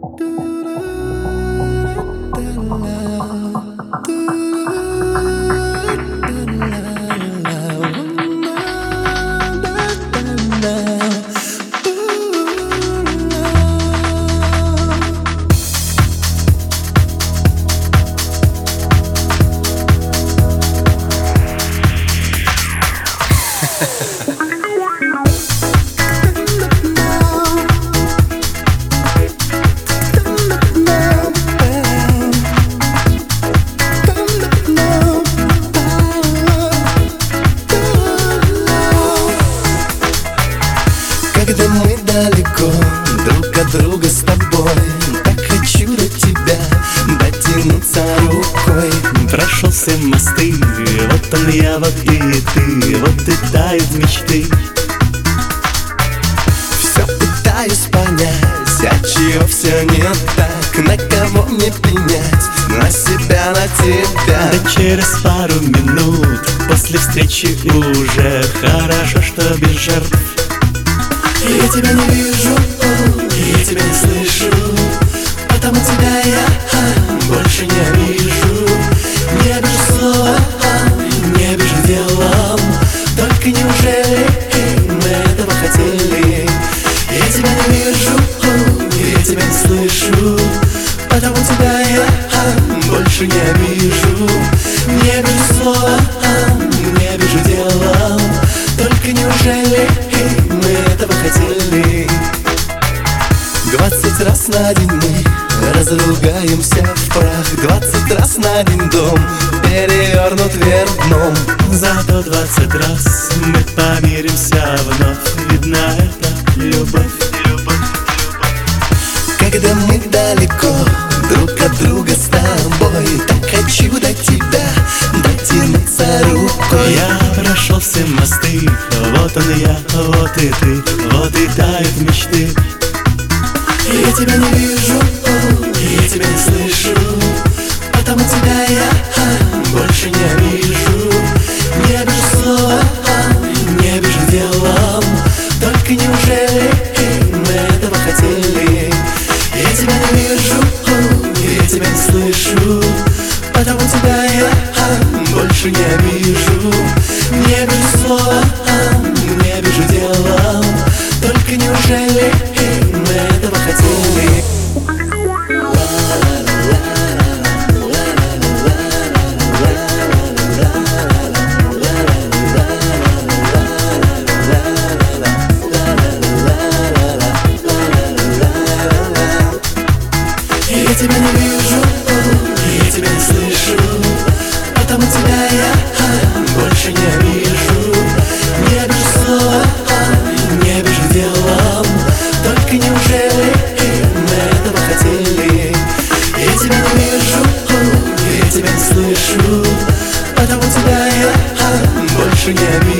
Когда мы далеко друг от друга с тобой, так хочу до тебя дотянуться рукой. Прошел все мосты, вот он я, вот и ты, вот и тают мечты. Все пытаюсь понять, отчего все не так, на кого мне пенять, на себя, на тебя. Да через пару минут после встречи уже хорошо, что без жертв. Я тебя не вижу, я тебя не слышу, потому тебя я больше не обижу. Не обижу словом, не обижу делом, только неужели мы этого хотели? Я тебя не вижу, я тебя не слышу, потому тебя я больше не обижу. Не обижу словом, не обижу делом, только неужели мы этого хотели? 20 раз на день мы разругаемся в прах, 20 раз на один дом перевернут вверх дном. Зато 20 раз мы помиримся вновь, видно, это любовь. Когда мы далеко друг от друга с тобой, так хочу до тебя дотянуться рукой. Я прошел все мосты, вот он я, вот и ты, вот и тают мечты. Я тебя не вижу, я тебя не слышу, потому тебя я больше не обижу. Не обижу словом, не обижу делом, только неужели мы этого хотели? Я тебя не вижу, я тебя не слышу, потому тебя я больше не обижу. Не обижу словом, не обижу делом, только неужели мы этого хотели? Я тебя не вижу, я тебя не слышу, потому тебя я больше не обижу. Не обижу словом, не обижу делом, только неужели мы этого хотели? Я тебя не вижу, я тебя не слышу, потому тебя я больше не обижу.